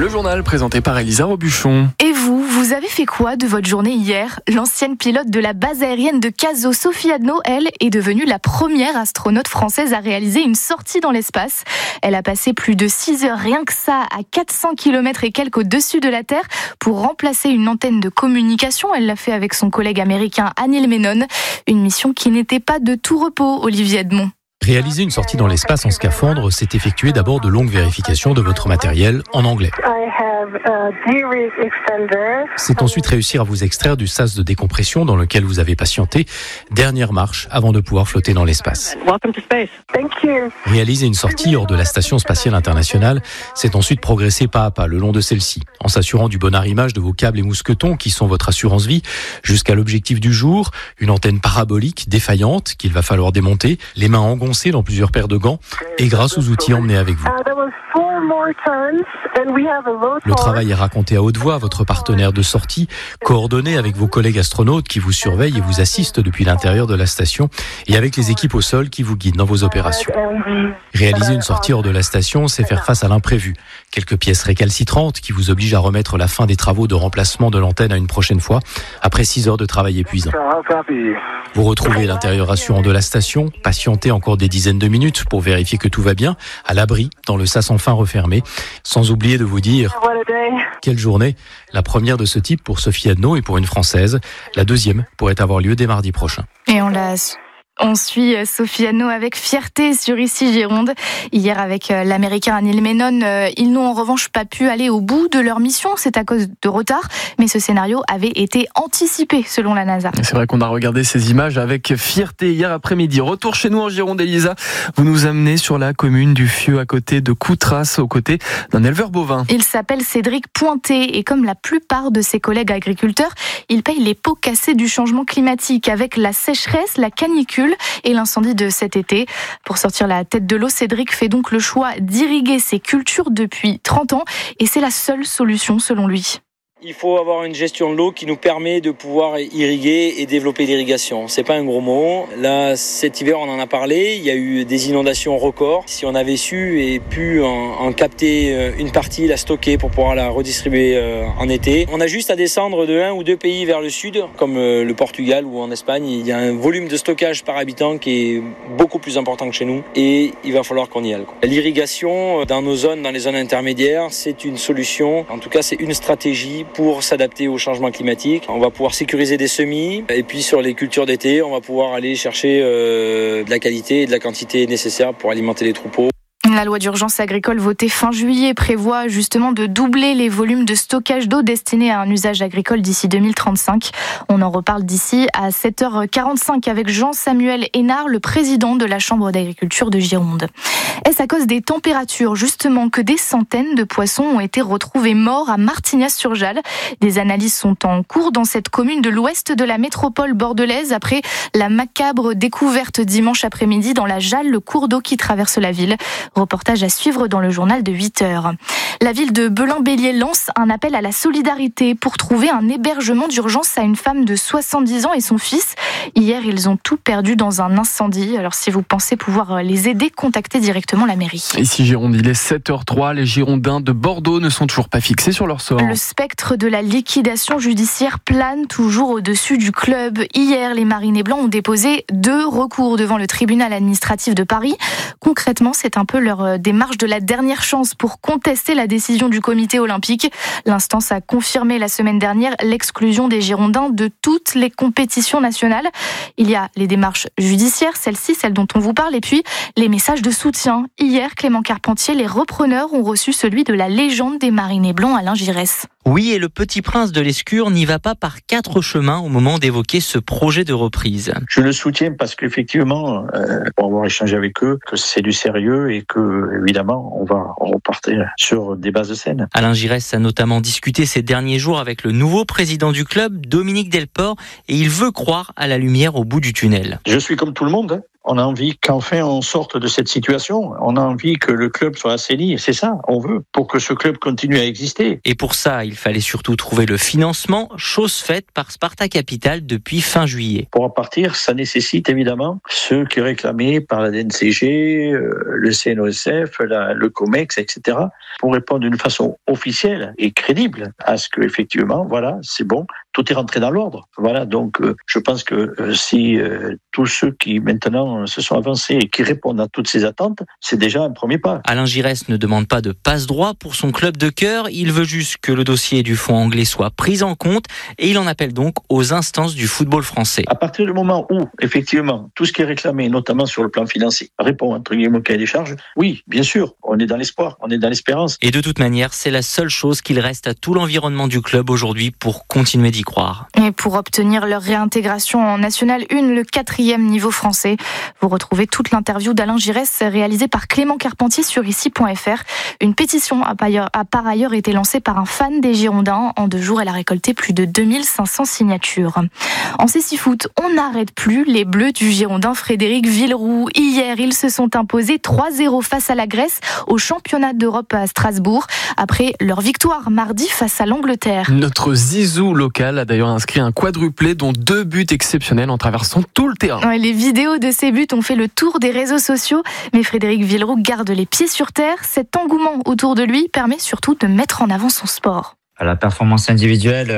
journal présenté par Elisa Robuchon. Et vous avez fait quoi de votre journée hier ? L'ancienne pilote de la base aérienne de Cazaux, Sophie Adno, elle, est devenue la première astronaute française à réaliser une sortie dans l'espace. Elle a passé plus de 6 heures rien que ça, à 400 km et quelques au-dessus de la Terre, pour remplacer une antenne de communication. Elle l'a fait avec son collègue américain Anil Menon. Une mission qui n'était pas de tout repos, Olivier Edmond. Réaliser une sortie dans l'espace en scaphandre, c'est effectuer d'abord de longues vérifications de votre matériel en anglais. C'est ensuite réussir à vous extraire du sas de décompression dans lequel vous avez patienté. Dernière marche avant de pouvoir flotter dans l'espace. Réaliser une sortie hors de la Station spatiale internationale, c'est ensuite progresser pas à pas le long de celle-ci, en s'assurant du bon arrimage de vos câbles et mousquetons qui sont votre assurance vie, jusqu'à l'objectif du jour, une antenne parabolique défaillante qu'il va falloir démonter, les mains engoncées dans plusieurs paires de gants et grâce aux outils emmenés avec vous. Le travail est raconté à haute voix à votre partenaire de sortie, coordonné avec vos collègues astronautes qui vous surveillent et vous assistent depuis l'intérieur de la station et avec les équipes au sol qui vous guident dans vos opérations. Réaliser une sortie hors de la station, c'est faire face à l'imprévu. Quelques pièces récalcitrantes qui vous obligent à remettre la fin des travaux de remplacement de l'antenne à une prochaine fois, après 6 heures de travail épuisant. Vous retrouvez l'intérieur rassurant de la station, patientez encore des dizaines de minutes pour vérifier que tout va bien, à l'abri, dans le sas enfin refermé, sans oublier de vous dire « Quelle journée !» La première de ce type pour Sophie Adno et pour une Française. La deuxième pourrait avoir lieu dès mardi prochain. Et on suit Sophie Adno avec fierté sur Ici Gironde. Hier, avec l'américain Anil Menon, ils n'ont en revanche pas pu aller au bout de leur mission. C'est à cause de retard, mais ce scénario avait été anticipé selon la NASA. C'est vrai qu'on a regardé ces images avec fierté hier après-midi. Retour chez nous en Gironde, Elisa. Vous nous amenez sur la commune du Fieux, à côté de Coutras, aux côtés d'un éleveur bovin. Il s'appelle Cédric Pointé et comme la plupart de ses collègues agriculteurs, il paye les pots cassés du changement climatique avec la sécheresse, la canicule et l'incendie de cet été. Pour sortir la tête de l'eau, Cédric fait donc le choix d'irriguer ses cultures depuis 30 ans et c'est la seule solution selon lui. Il faut avoir une gestion de l'eau qui nous permet de pouvoir irriguer et développer l'irrigation. C'est pas un gros mot. Là, cet hiver, on en a parlé. Il y a eu des inondations records. Si on avait su et pu en capter une partie, la stocker pour pouvoir la redistribuer en été. On a juste à descendre de 1 ou 2 pays vers le sud, comme le Portugal ou en Espagne. Il y a un volume de stockage par habitant qui est beaucoup plus important que chez nous et il va falloir qu'on y aille. L'irrigation dans nos zones, dans les zones intermédiaires, c'est une solution. En tout cas, c'est une stratégie pour s'adapter au changement climatique. On va pouvoir sécuriser des semis et puis sur les cultures d'été, on va pouvoir aller chercher de la qualité et de la quantité nécessaire pour alimenter les troupeaux. La loi d'urgence agricole votée fin juillet prévoit justement de doubler les volumes de stockage d'eau destinés à un usage agricole d'ici 2035. On en reparle d'ici à 7h45 avec Jean-Samuel Hénard, le président de la Chambre d'agriculture de Gironde. Est-ce à cause des températures justement que des centaines de poissons ont été retrouvés morts à Martignas-sur-Jalles ? Des analyses sont en cours dans cette commune de l'ouest de la métropole bordelaise après la macabre découverte dimanche après-midi dans la Jalles, le cours d'eau qui traverse la ville. Reportage à suivre dans le journal de 8h. La ville de Belin-Bélier lance un appel à la solidarité pour trouver un hébergement d'urgence à une femme de 70 ans et son fils. Hier, ils ont tout perdu dans un incendie. Alors si vous pensez pouvoir les aider, contactez directement la mairie. Ici Gironde, il est 7h03. Les Girondins de Bordeaux ne sont toujours pas fixés sur leur sort. Le spectre de la liquidation judiciaire plane toujours au-dessus du club. Hier, les Marinés Blancs ont déposé 2 recours devant le tribunal administratif de Paris. Concrètement, c'est un peu leur démarche de la dernière chance pour contester la décision du comité olympique. L'instance a confirmé la semaine dernière l'exclusion des Girondins de toutes les compétitions nationales. Il y a les démarches judiciaires, celle dont on vous parle, et puis les messages de soutien. Hier, Clément Carpentier, les repreneurs ont reçu celui de la légende des Marinés Blancs, Alain Giresse. Oui, et le petit prince de l'Escure n'y va pas par 4 chemins au moment d'évoquer ce projet de reprise. Je le soutiens parce qu'effectivement, pour avoir échangé avec eux, que c'est du sérieux et que, évidemment, on va repartir sur des bases saines. Alain Giresse a notamment discuté ces derniers jours avec le nouveau président du club, Dominique Delport, et il veut croire à la lumière au bout du tunnel. Je suis comme tout le monde, On a envie qu'enfin on sorte de cette situation. On a envie que le club soit assaini. C'est ça, on veut, pour que ce club continue à exister. Et pour ça, il fallait surtout trouver le financement, chose faite par Sparta Capital depuis fin juillet. Pour en partir, ça nécessite évidemment ceux qui réclamaient par la DNCG, le CNOSF, le COMEX, etc., pour répondre d'une façon officielle et crédible à ce que, effectivement, voilà, c'est bon, tout est rentré dans l'ordre. Voilà, donc je pense que si tous ceux qui maintenant se sont avancés et qui répondent à toutes ces attentes, c'est déjà un premier pas. Alain Giresse ne demande pas de passe-droit pour son club de cœur, il veut juste que le dossier du fonds anglais soit pris en compte et il en appelle donc aux instances du football français. À partir du moment où, effectivement, tout ce qui est réclamé, notamment sur le plan financier, répond entre guillemets au cahier des charges, oui, bien sûr, on est dans l'espoir, on est dans l'espérance. Et de toute manière, c'est la seule chose qu'il reste à tout l'environnement du club aujourd'hui pour continuer d'y croire. Et pour obtenir leur réintégration en National 1, le 4e niveau français, vous retrouvez toute l'interview d'Alain Giresse réalisée par Clément Carpentier sur ici.fr. Une pétition a par ailleurs été lancée par un fan des Girondins. En 2 jours, elle a récolté plus de 2500 signatures. En cécifoot, on n'arrête plus les Bleus du Girondin Frédéric Villeroux. Hier, ils se sont imposés 3-0 face à la Grèce au championnat d'Europe à Strasbourg, après leur victoire mardi face à l'Angleterre. Notre Zizou local a d'ailleurs inscrit un quadruplé, dont 2 buts exceptionnels en traversant tout le terrain. Les vidéos de ces buts ont fait le tour des réseaux sociaux, mais Frédéric Villeroux garde les pieds sur terre. Cet engouement autour de lui permet surtout de mettre en avant son sport. La performance individuelle,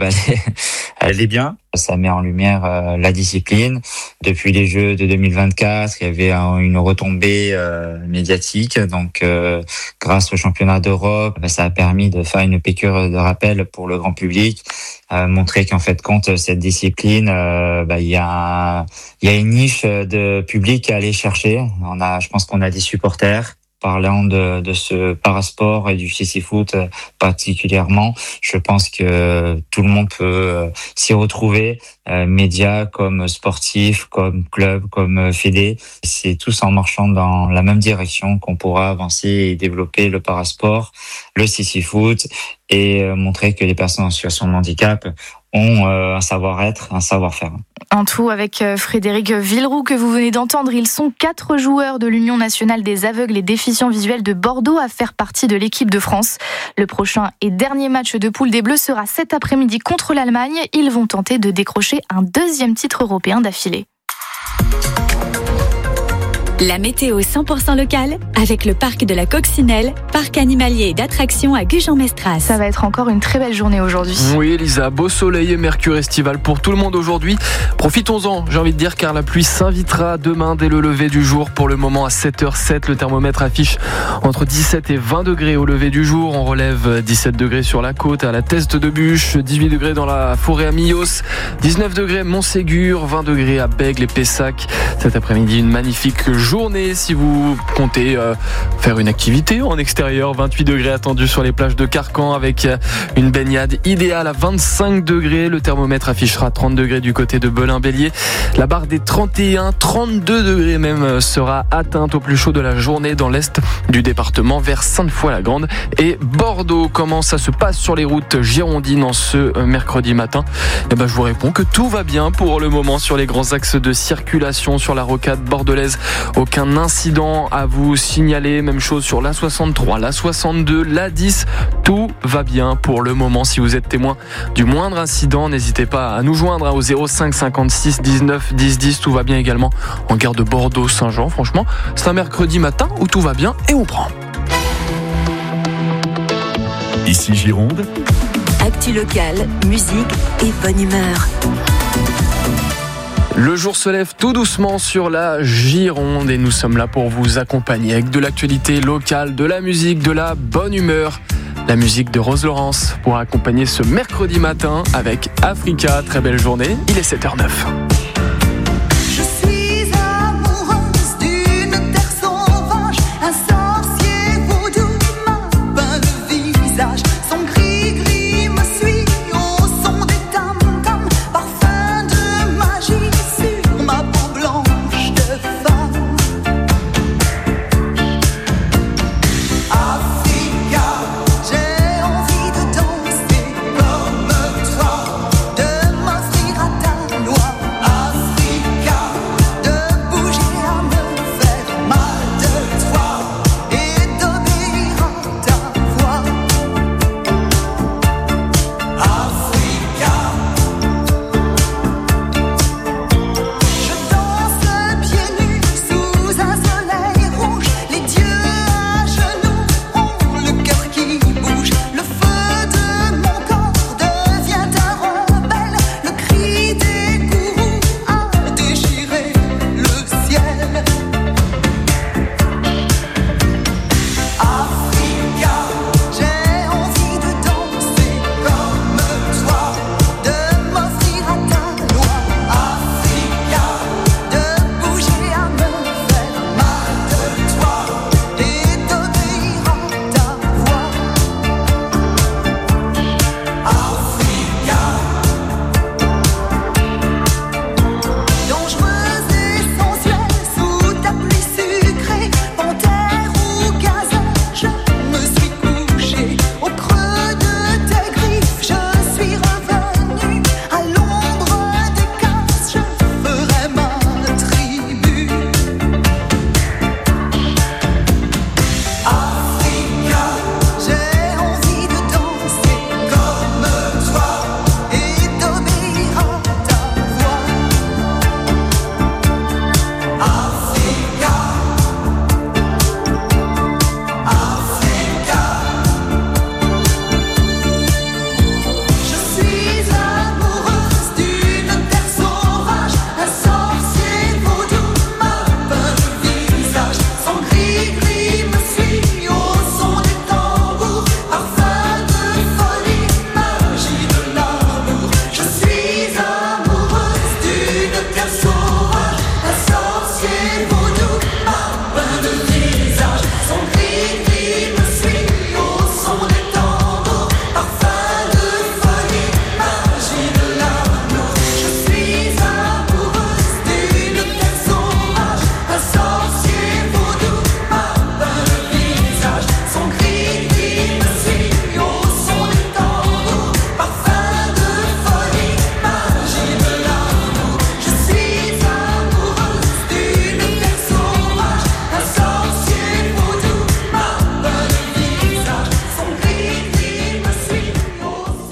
elle est bien. Ça met en lumière la discipline. Depuis les Jeux de 2024, il y avait une retombée médiatique. Donc, grâce au championnat d'Europe, ça a permis de faire une piqûre de rappel pour le grand public, montrer qu'en fait, compte cette discipline, il y a une niche de public à aller chercher. Je pense qu'on a des supporters. Parlant de ce parasport et du cécifoot particulièrement, je pense que tout le monde peut s'y retrouver, médias comme sportifs, comme clubs, comme fédés. C'est tous en marchant dans la même direction qu'on pourra avancer et développer le parasport, le cécifoot et montrer que les personnes en situation de handicap ont un savoir-être, un savoir-faire. En tout, avec Frédéric Villeroux que vous venez d'entendre, ils sont 4 joueurs de l'Union nationale des aveugles et déficients visuels de Bordeaux à faire partie de l'équipe de France. Le prochain et dernier match de poule des Bleus sera cet après-midi contre l'Allemagne. Ils vont tenter de décrocher un 2e titre européen d'affilée. La météo 100% locale avec le parc de la Coccinelle, parc animalier et d'attractions à Gujan-Mestras. Ça va être encore une très belle journée aujourd'hui. Oui, Elisa, beau soleil et mercure estival pour tout le monde aujourd'hui. Profitons-en, j'ai envie de dire, car la pluie s'invitera demain dès le lever du jour. Pour le moment, à 7h07, le thermomètre affiche entre 17 et 20 degrés au lever du jour. On relève 17 degrés sur la côte, à la Teste de Bûche, 18 degrés dans la forêt à Millos, 19 degrés à Montségur, 20 degrés à Bègle et Pessac. Cet après-midi, une magnifique journée si vous comptez faire une activité en extérieur. 28 degrés attendus sur les plages de Carcan avec une baignade idéale à 25 degrés. Le thermomètre affichera 30 degrés du côté de Belin-Bélier. La barre des 31, 32 degrés même sera atteinte au plus chaud de la journée dans l'est du département vers Sainte-Foy-la-Grande et Bordeaux. Comment ça se passe sur les routes girondines en ce mercredi matin? Je vous réponds que tout va bien pour le moment sur les grands axes de circulation sur la rocade bordelaise. Aucun incident à vous signaler. Même chose sur la 63, la 62, la 10. Tout va bien pour le moment. Si vous êtes témoin du moindre incident, n'hésitez pas à nous joindre au 05 56 19 10 10. Tout va bien également en gare de Bordeaux-Saint-Jean. Franchement, c'est un mercredi matin où tout va bien et on prend. Ici Gironde. Actu locale, musique et bonne humeur. Le jour se lève tout doucement sur la Gironde et nous sommes là pour vous accompagner avec de l'actualité locale, de la musique, de la bonne humeur. La musique de Rose Laurence pour accompagner ce mercredi matin avec Africa. Très belle journée, il est 7h09.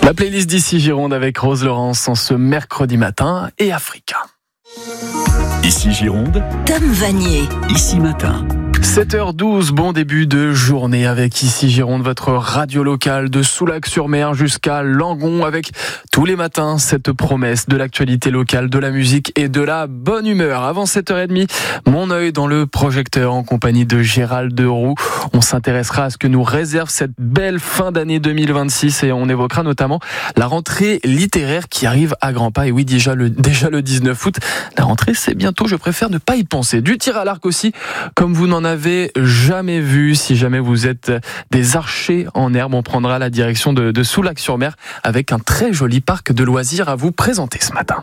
La playlist d'ici Gironde avec Rose Laurence en ce mercredi matin et Africa. Ici Gironde, Tom Vanier. Ici Matin. 7h12, bon début de journée avec Ici Gironde, votre radio locale de Soulac-sur-Mer jusqu'à Langon, avec tous les matins cette promesse de l'actualité locale, de la musique et de la bonne humeur. Avant 7h30, mon œil dans le projecteur en compagnie de Gérald Deroux. On s'intéressera à ce que nous réserve cette belle fin d'année 2026 et on évoquera notamment la rentrée littéraire qui arrive à grands pas. Et oui, déjà le 19 août, la rentrée c'est bientôt, je préfère ne pas y penser. Du tir à l'arc aussi, comme vous n'en avez jamais vu. Si jamais vous êtes des archers en herbe, on prendra la direction de Soulac-sur-Mer avec un très joli parc de loisirs à vous présenter ce matin.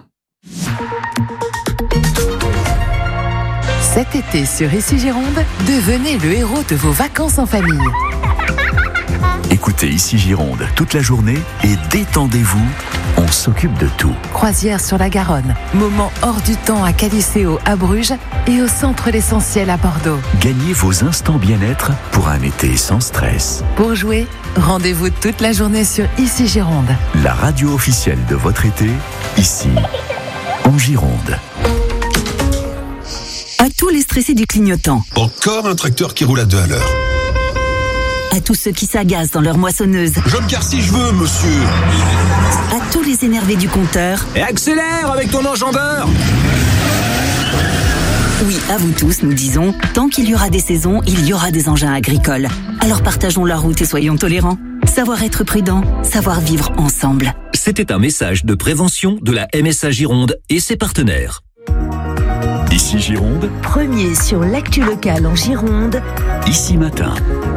Cet été sur Ici Gironde, devenez le héros de vos vacances en famille. Écoutez Ici Gironde toute la journée et détendez-vous, on s'occupe de tout. Croisière sur la Garonne, moment hors du temps à Caliceo à Bruges et au Centre L'Essentiel à Bordeaux. Gagnez vos instants bien-être pour un été sans stress. Pour jouer, rendez-vous toute la journée sur Ici Gironde. La radio officielle de votre été, ici, en Gironde. À tous les stressés du clignotant. Encore un tracteur qui roule à 2 à l'heure. À tous ceux qui s'agacent dans leur moissonneuse. Je me gare si je veux, monsieur. À tous les énervés du compteur. Et accélère avec ton enjambeur. Oui, à vous tous, nous disons, tant qu'il y aura des saisons, il y aura des engins agricoles. Alors partageons la route et soyons tolérants. Savoir être prudent, savoir vivre ensemble. C'était un message de prévention de la MSA Gironde et ses partenaires. Ici Gironde, premier sur l'actu locale en Gironde. Ici Matin.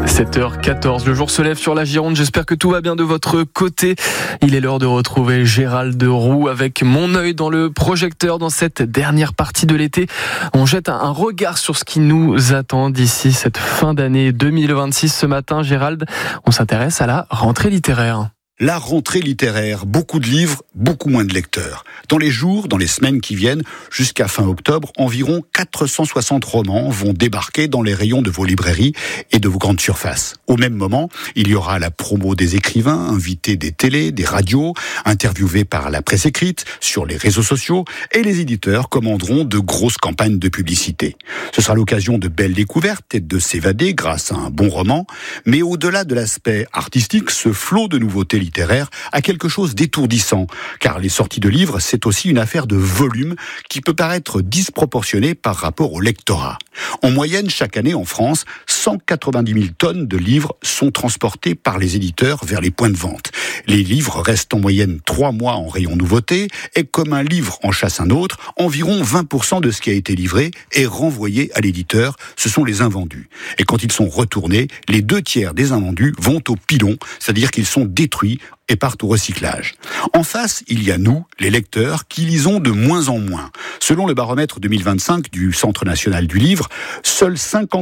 7h14, le jour se lève sur la Gironde, j'espère que tout va bien de votre côté. Il est l'heure de retrouver Gérald Deroux avec mon œil dans le projecteur dans cette dernière partie de l'été. On jette un regard sur ce qui nous attend d'ici cette fin d'année 2026. Ce matin, Gérald, on s'intéresse à la rentrée littéraire. La rentrée littéraire, beaucoup de livres, beaucoup moins de lecteurs. Dans les jours, dans les semaines qui viennent, jusqu'à fin octobre, environ 460 romans vont débarquer dans les rayons de vos librairies et de vos grandes surfaces. Au même moment, il y aura la promo des écrivains, invités des télés, des radios, interviewés par la presse écrite, sur les réseaux sociaux, et les éditeurs commanderont de grosses campagnes de publicité. Ce sera l'occasion de belles découvertes et de s'évader grâce à un bon roman, mais au-delà de l'aspect artistique, ce flot de nouveautés littéraires a quelque chose d'étourdissant, car les sorties de livres, c'est aussi une affaire de volume qui peut paraître disproportionnée par rapport au lectorat. En moyenne, chaque année en France, 190 000 tonnes de livres sont transportées par les éditeurs vers les points de vente. Les livres restent en moyenne 3 mois en rayon nouveauté, et comme un livre en chasse un autre, environ 20% de ce qui a été livré est renvoyé à l'éditeur, ce sont les invendus. Et quand ils sont retournés, les 2/3 des invendus vont au pilon, c'est-à-dire qu'ils sont détruits et partent au recyclage. En face, il y a nous, les lecteurs, qui lisons de moins en moins. Selon le baromètre 2025 du Centre national du livre, seuls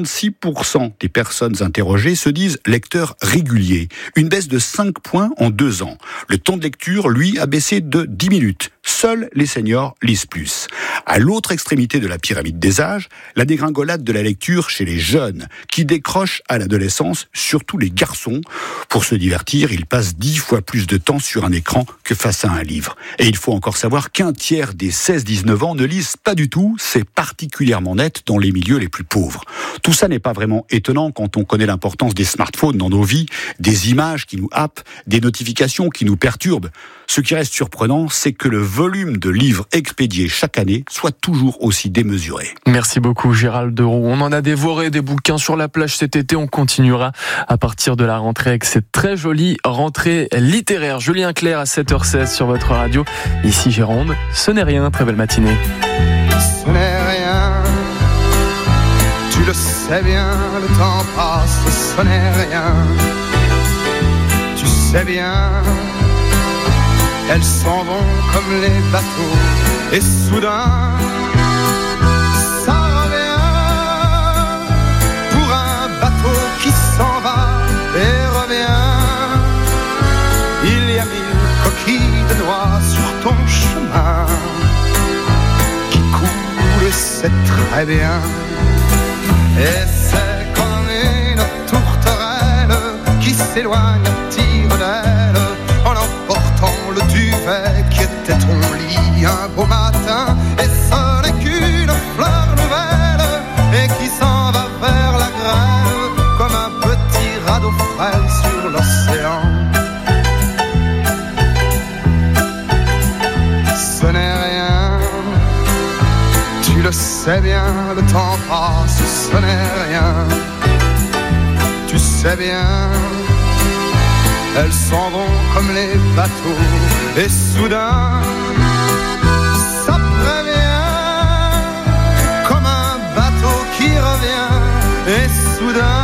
56% des personnes interrogées se disent lecteurs réguliers. Une baisse de 5 points en 2 ans. Le temps de lecture, lui, a baissé de 10 minutes. Seuls les seniors lisent plus. À l'autre extrémité de la pyramide des âges, la dégringolade de la lecture chez les jeunes, qui décrochent à l'adolescence, surtout les garçons. Pour se divertir, ils passent 10 fois plus de temps sur un écran que face à un livre. Et il faut encore savoir qu'un tiers des 16-19 ans ne lisent pas du tout, c'est particulièrement net dans les milieux les plus pauvres. Tout ça n'est pas vraiment étonnant quand on connaît l'importance des smartphones dans nos vies, des images qui nous happent, des notifications qui nous perturbent. Ce qui reste surprenant, c'est que le volume de livres expédiés chaque année soit toujours aussi démesuré. Merci beaucoup Gérald Deroux. On en a dévoré des bouquins sur la plage cet été. On continuera à partir de la rentrée avec cette très jolie rentrée littéraire. Julien Clerc à 7h16 sur votre radio. Ici Gironde, ce n'est rien. Très belle matinée. Ce n'est rien, tu le sais bien, le temps passe, ce n'est rien. Tu sais bien, elles s'en vont comme les bateaux, et soudain, ça revient pour un bateau qui s'en va et revient. Il y a 1000 coquilles de noix sur ton chemin qui coulent, c'est très bien. Et c'est comme une tourterelle qui s'éloigne à tire d'aile en emportant lit un beau matin, et ce n'est qu'une fleur nouvelle, et qui s'en va vers la grève, comme un petit radeau frêle sur l'océan. Ce n'est rien, tu le sais bien, le temps passe, ce n'est rien. Tu sais bien, elles s'en vont comme les bateaux, et soudain, ça prévient, comme un bateau qui revient, et soudain,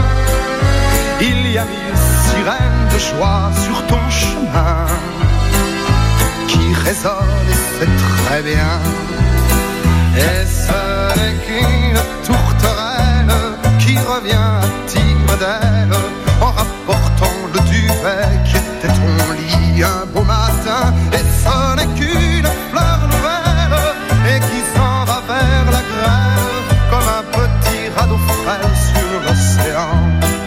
il y a 1000 sirènes de joie sur ton chemin, qui résonnent, et c'est très bien, et ce n'est qu'une tourterelle qui revient à tire d'aile, en rapportant le duvet qui était ton lit un beau matin, et ce n'est qu'une fleur nouvelle, et qui s'en va vers la grêle, comme un petit radeau frêle sur l'océan.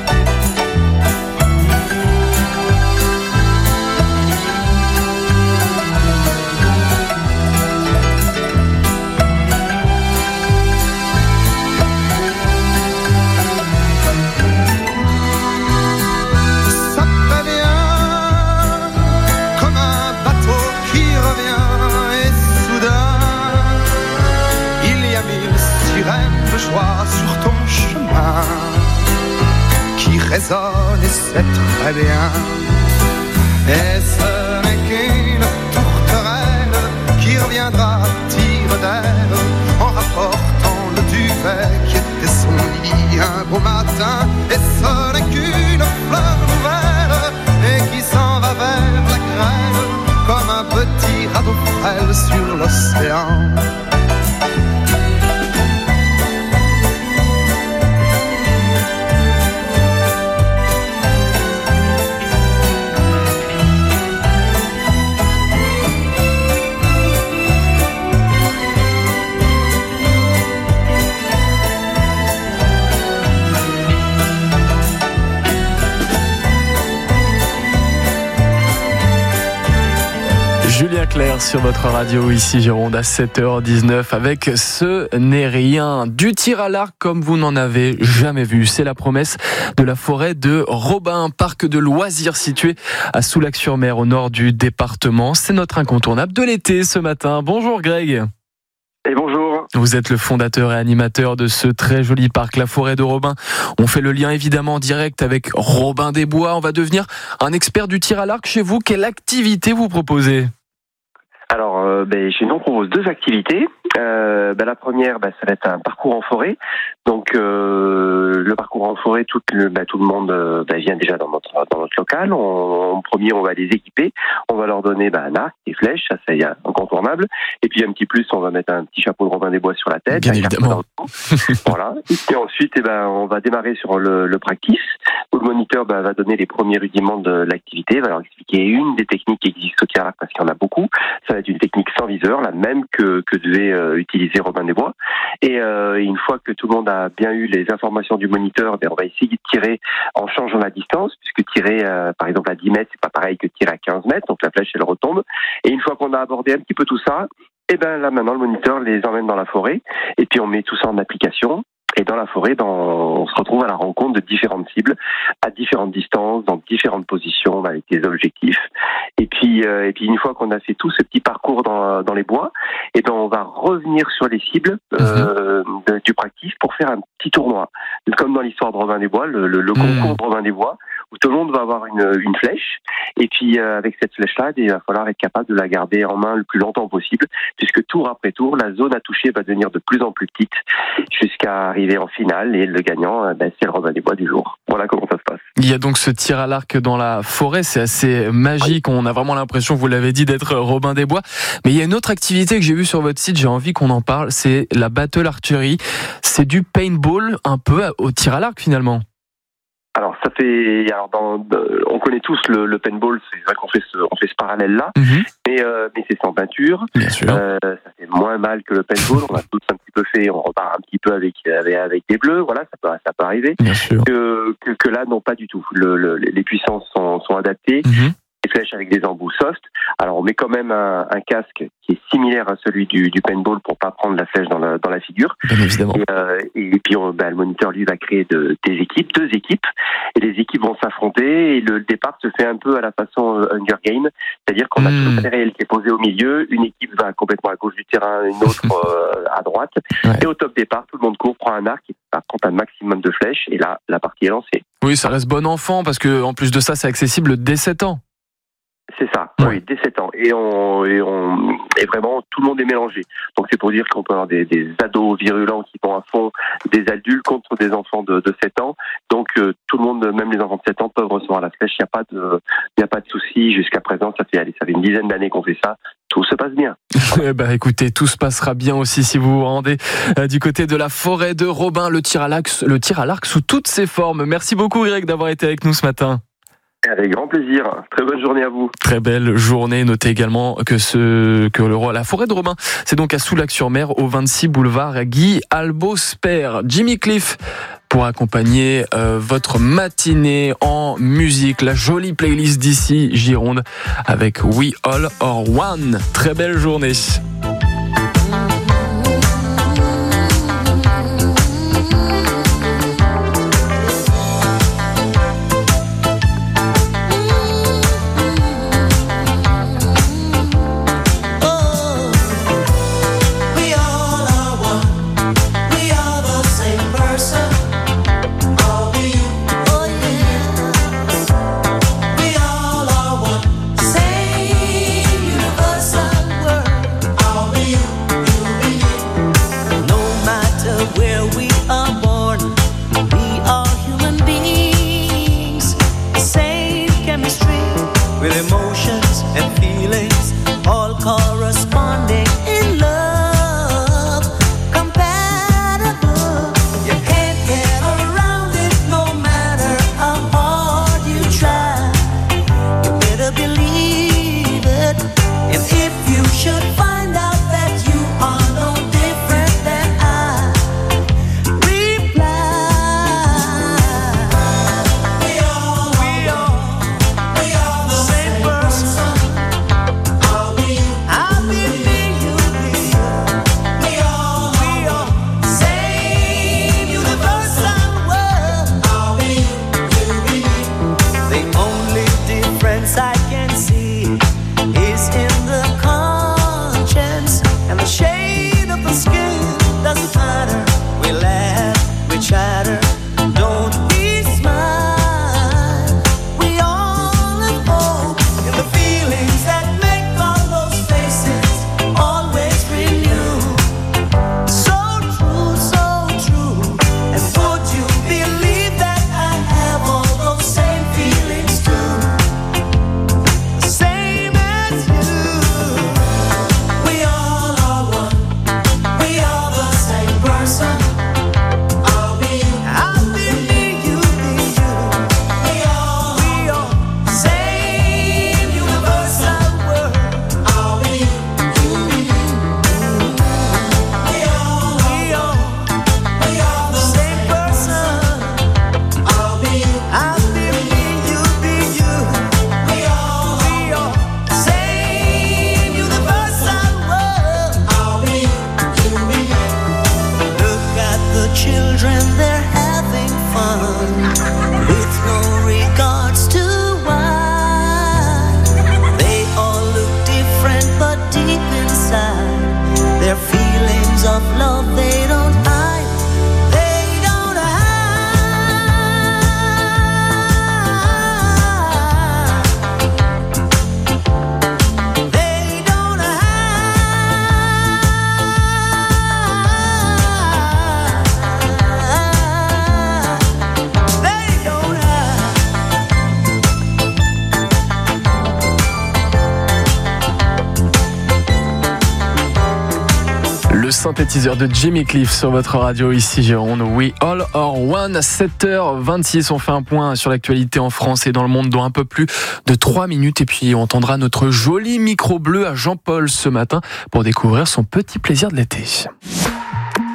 Sur ton chemin qui résonne, et c'est très bien, et ce n'est qu'une tourterelle qui reviendra à tire d'aile, en rapportant le duvet qui était son lit un beau matin, et ce n'est qu'une fleur nouvelle, et qui s'en va vers la grève, comme un petit radeau frêle sur l'océan. Julien Clerc sur votre radio, ici Gironde à 7h19 avec Ce n'est rien. Du tir à l'arc comme vous n'en avez jamais vu. C'est la promesse de la forêt de Robin, parc de loisirs situé à Soulac-sur-Mer au nord du département. C'est notre incontournable de l'été ce matin. Bonjour Greg. Et bonjour. Vous êtes le fondateur et animateur de ce très joli parc, la forêt de Robin. On fait le lien évidemment direct avec Robin des Bois. On va devenir un expert du tir à l'arc chez vous. Quelle activité vous proposez ? Alors, chez nous, on propose 2 activités. La première, ça va être un parcours en forêt. Donc, le parcours en forêt, tout le monde vient déjà dans notre local. En premier, on va les équiper. On va leur donner un arc, des flèches, ça c'est incontournable. Et puis un petit plus, on va mettre un petit chapeau de Robin des Bois sur la tête. Bien évidemment. Voilà. Et ensuite, on va démarrer sur le practice, où le moniteur va donner les premiers rudiments de l'activité, va leur expliquer une des techniques qui existent au tir à l'arc, parce qu'il y en a beaucoup. Ça va être une technique sans viseur, la même que devait utiliser Robin des Bois. Et une fois que tout le monde a bien eu les informations du moniteur, on va essayer de tirer en changeant la distance, puisque tirer par exemple à 10 mètres, c'est pas pareil que tirer à 15 mètres, donc la flèche elle retombe. Et une fois qu'on a abordé un petit peu tout ça, là maintenant le moniteur les emmène dans la forêt, et puis on met tout ça en application. Et dans la forêt, on se retrouve à la rencontre de différentes cibles, à différentes distances, dans différentes positions, avec des objectifs. Et puis une fois qu'on a fait tout ce petit parcours dans les bois, on va revenir sur les cibles du practice pour faire un petit tournoi. Comme dans l'histoire de Robin des Bois, le concours de Robin des Bois, où tout le monde va avoir une flèche. Et puis avec cette flèche-là, il va falloir être capable de la garder en main le plus longtemps possible, puisque tour après tour, la zone à toucher va devenir de plus en plus petite, jusqu'à arriver en finale, et le gagnant, c'est le Robin des Bois du jour. Voilà comment ça se passe. Il y a donc ce tir à l'arc dans la forêt, c'est assez magique. On a vraiment l'impression, vous l'avez dit, d'être Robin des Bois. Mais il y a une autre activité que j'ai vue sur votre site, j'ai envie qu'on en parle, c'est la battle archery. C'est du paintball un peu au tir à l'arc finalement. Alors on connaît tous le paintball, c'est vrai qu'on fait ce parallèle-là, mais c'est sans peinture. Bien sûr. Ça fait moins mal que le paintball. On a tous un petit peu fait, on repart un petit peu avec des bleus, voilà, ça peut arriver. Bien sûr. Que là non, pas du tout. Les puissances sont adaptées. flèches avec des embouts soft. Alors on met quand même un casque qui est similaire à celui du paintball pour pas prendre la flèche dans la figure. Bien évidemment. Et puis le moniteur lui va créer deux équipes, et les équipes vont s'affronter et le départ se fait un peu à la façon Hunger Games, c'est-à-dire qu'on a tout le matériel qui est posé au milieu, une équipe va complètement à gauche du terrain, une autre à droite, et au top départ, tout le monde court, prend un arc, et prend un maximum de flèches, et là, la partie est lancée. Oui, ça reste bon enfant, parce que en plus de ça, c'est accessible dès 7 ans. C'est ça, oui, dès 7 ans. Et vraiment, tout le monde est mélangé. Donc c'est pour dire qu'on peut avoir des ados virulents qui vont à fond, des adultes contre des enfants de 7 ans. Donc tout le monde, même les enfants de 7 ans, peuvent recevoir la flèche. Il n'y a pas de souci. Jusqu'à présent, ça fait une dizaine d'années qu'on fait ça. Tout se passe bien. Écoutez, tout se passera bien aussi si vous vous rendez du côté de la forêt de Robin, le tir à l'arc sous toutes ses formes. Merci beaucoup Greg d'avoir été avec nous ce matin. Avec grand plaisir. Très bonne journée à vous. Très belle journée. Notez également que la forêt de Robin, c'est donc à Soulac-sur-Mer, au 26 boulevard Guy Albosper. Jimmy Cliff pour accompagner votre matinée en musique. La jolie playlist d'ici Gironde avec We All Are One. Très belle journée. Synthétiseur de Jimmy Cliff sur votre radio ici Gironde. We All Are One. 7h26, on fait un point sur l'actualité en France et dans le monde dans un peu plus de 3 minutes et puis on entendra notre joli micro bleu à Jean-Paul ce matin pour découvrir son petit plaisir de l'été.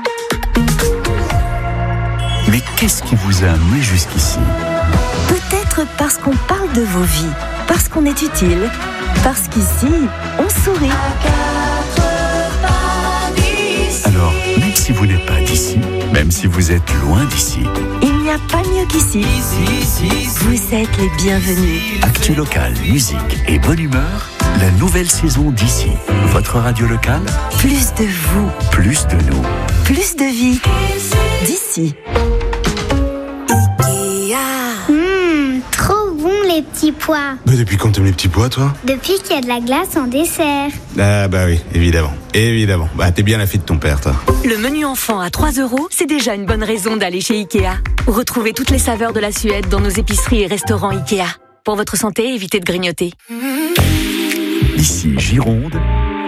Mais qu'est-ce qui vous a amené jusqu'ici ? Peut-être Peut-être parce qu'on parle de vos vies, parce qu'on est utile, parce qu'ici, on sourit. Alors, même si vous n'êtes pas d'ici, même si vous êtes loin d'ici, Il n'y a pas mieux qu'ici. Vous êtes les bienvenus. Actu local, musique et bonne humeur, la nouvelle saison d'ici. Votre radio locale, Plus de vous, plus de nous. plus de vie. D'ici. Trop bon les petits pois. Mais depuis quand t'aimes les petits pois, toi? Depuis qu'il y a de la glace en dessert. Ah bah oui, évidemment. Évidemment. Bah t'es bien la fille de ton père, toi. Le menu enfant à 3 €, c'est déjà une bonne raison d'aller chez Ikea. Retrouvez toutes les saveurs de la Suède dans nos épiceries et restaurants Ikea. Pour votre santé, évitez de grignoter. Ici Gironde,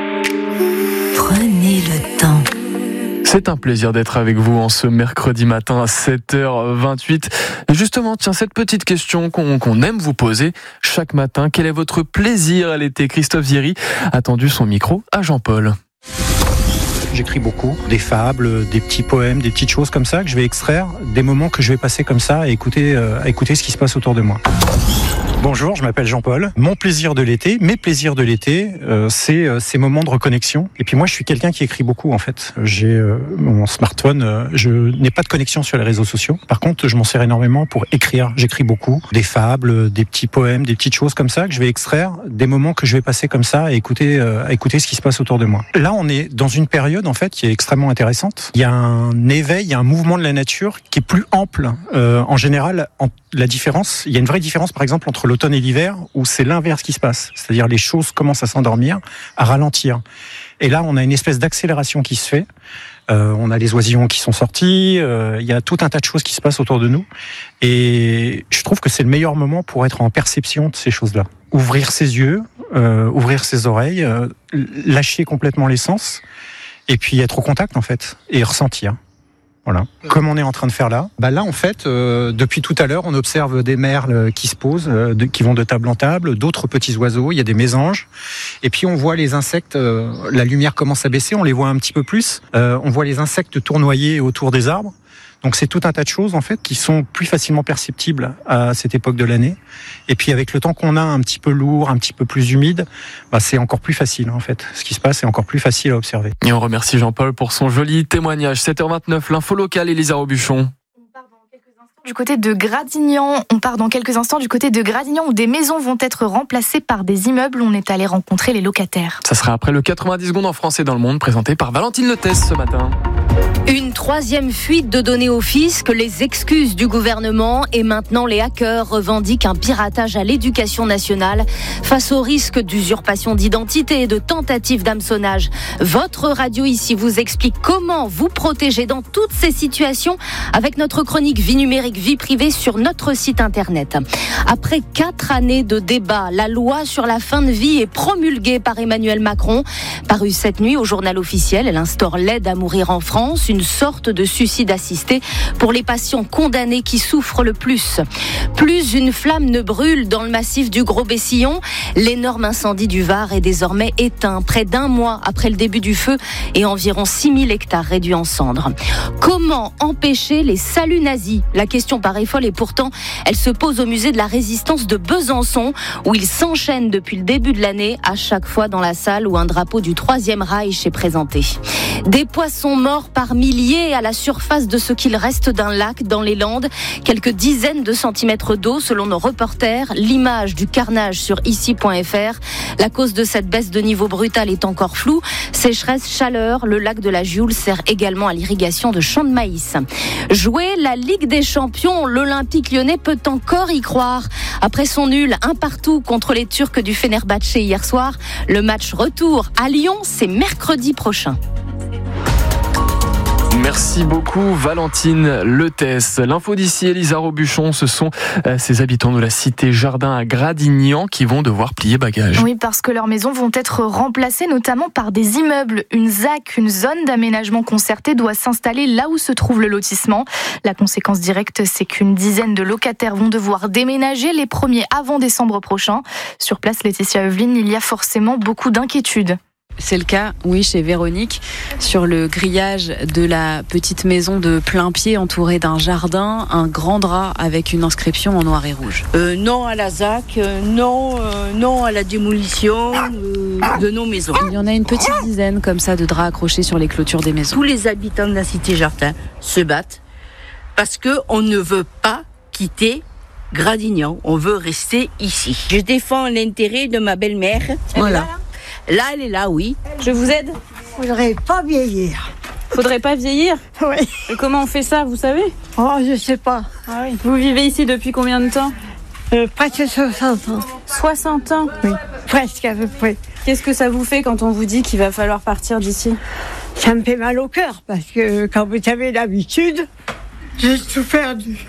Prenez le temps. C'est un plaisir d'être avec vous en ce mercredi matin à 7h28. Et justement, tiens, cette petite question qu'on aime vous poser chaque matin. Quel est votre plaisir à l'été? Christophe Ziri a tendu son micro à Jean-Paul. J'écris beaucoup, des fables, des petits poèmes, des petites choses comme ça que je vais extraire, des moments que je vais passer comme ça à écouter ce qui se passe autour de moi. Bonjour, je m'appelle Jean-Paul. Mon plaisir de l'été, mes plaisirs de l'été, c'est ces moments de reconnexion. Et puis moi, je suis quelqu'un qui écrit beaucoup en fait. J'ai mon smartphone, je n'ai pas de connexion sur les réseaux sociaux. Par contre, je m'en sers énormément pour écrire. J'écris beaucoup, des fables, des petits poèmes, des petites choses comme ça que je vais extraire, des moments que je vais passer comme ça à écouter ce qui se passe autour de moi. Là, on est dans une période en fait qui est extrêmement intéressante. Il y a un éveil, il y a un mouvement de la nature qui est plus ample. En général, la différence, il y a une vraie différence par exemple entre l'automne et l'hiver où c'est l'inverse qui se passe. C'est-à-dire les choses commencent à s'endormir, à ralentir. Et là, on a une espèce d'accélération qui se fait. On a les oisillons qui sont sortis. Il y a tout un tas de choses qui se passent autour de nous. Et je trouve que c'est le meilleur moment pour être en perception de ces choses-là. Ouvrir ses yeux, ouvrir ses oreilles, lâcher complètement les sens. Et puis être au contact en fait et ressentir. Voilà. Comme on est en train de faire là. Là en fait, depuis tout à l'heure, on observe des merles qui se posent, qui vont de table en table, d'autres petits oiseaux, il y a des mésanges. Et puis on voit les insectes, la lumière commence à baisser, on les voit un petit peu plus. On voit les insectes tournoyer autour des arbres. Donc c'est tout un tas de choses en fait qui sont plus facilement perceptibles à cette époque de l'année. Et puis avec le temps qu'on a un petit peu lourd, un petit peu plus humide, c'est encore plus facile en fait. Ce qui se passe est encore plus facile à observer. Et on remercie Jean-Paul pour son joli témoignage. 7h29, l'info locale, Elisa Robuchon. Du côté de Gradignan, on part dans quelques instants du côté de Gradignan où des maisons vont être remplacées par des immeubles. On est allé rencontrer les locataires. Ça sera après le 90 secondes en français dans le monde présenté par Valentine Lettès ce matin. Une troisième fuite de données au fisc, les excuses du gouvernement et maintenant les hackers revendiquent un piratage à l'éducation nationale face au risque d'usurpation d'identité et de tentative d'hameçonnage. Votre radio ici vous explique comment vous protéger dans toutes ces situations avec notre chronique Vie numérique, vie privée sur notre site internet. Après 4 années de débat, la loi sur la fin de vie est promulguée par Emmanuel Macron. Parue cette nuit au journal officiel, elle instaure l'aide à mourir en France, une sorte de suicide assisté pour les patients condamnés qui souffrent le plus. Plus une flamme ne brûle dans le massif du Gros-Bessillon. L'énorme incendie du Var est désormais éteint, près d'1 mois après le début du feu et environ 6000 hectares réduits en cendres. Comment empêcher les saluts nazis? La question paraît folle et pourtant, elle se pose au musée de la Résistance de Besançon où ils s'enchaînent depuis le début de l'année, à chaque fois dans la salle où un drapeau du Troisième Reich est présenté. Des poissons morts par milliers à la surface de ce qu'il reste d'un lac dans les Landes. Quelques dizaines de centimètres d'eau selon nos reporters. L'image du carnage sur ici.fr. La cause de cette baisse de niveau brutal est encore floue. Sécheresse, chaleur, le lac de la Gioule sert également à l'irrigation de champs de maïs. Jouer la Ligue des Champions, l'Olympique Lyonnais peut encore y croire. Après son nul 1-1 contre les Turcs du Fenerbahçe hier soir, le match retour à Lyon, c'est mercredi prochain. Merci beaucoup Valentine Lettès. L'info d'ici, Elisa Robuchon, ce sont ces habitants de la cité Jardin à Gradignan qui vont devoir plier bagages. Oui, parce que leurs maisons vont être remplacées notamment par des immeubles. Une ZAC, une zone d'aménagement concerté, doit s'installer là où se trouve le lotissement. La conséquence directe, c'est qu'une dizaine de locataires vont devoir déménager, les premiers avant décembre prochain. Sur place, Laetitia Eveline, il y a forcément beaucoup d'inquiétudes. c'est le cas, oui, chez Véronique, sur le grillage de la petite maison de plein pied entourée d'un jardin, un grand drap avec une inscription en noir et rouge. Non à la ZAC, non à la démolition de nos maisons. Il y en a une petite dizaine comme ça de draps accrochés sur les clôtures des maisons. Tous les habitants de la cité Jardin se battent parce qu'on ne veut pas quitter Gradignan, on veut rester ici. Je défends l'intérêt de ma belle-mère. Voilà. Là, elle est là, oui. Je vous aide ? Faudrait pas vieillir. Faudrait pas vieillir ? Oui. Et comment on fait ça, vous savez ? Oh, je sais pas. Ah oui. Vous vivez ici depuis combien de temps ? Presque 60 ans. 60 ans ? Oui, presque à peu près. Qu'est-ce que ça vous fait quand on vous dit qu'il va falloir partir d'ici ? Ça me fait mal au cœur, parce que quand vous avez l'habitude, j'ai tout perdu.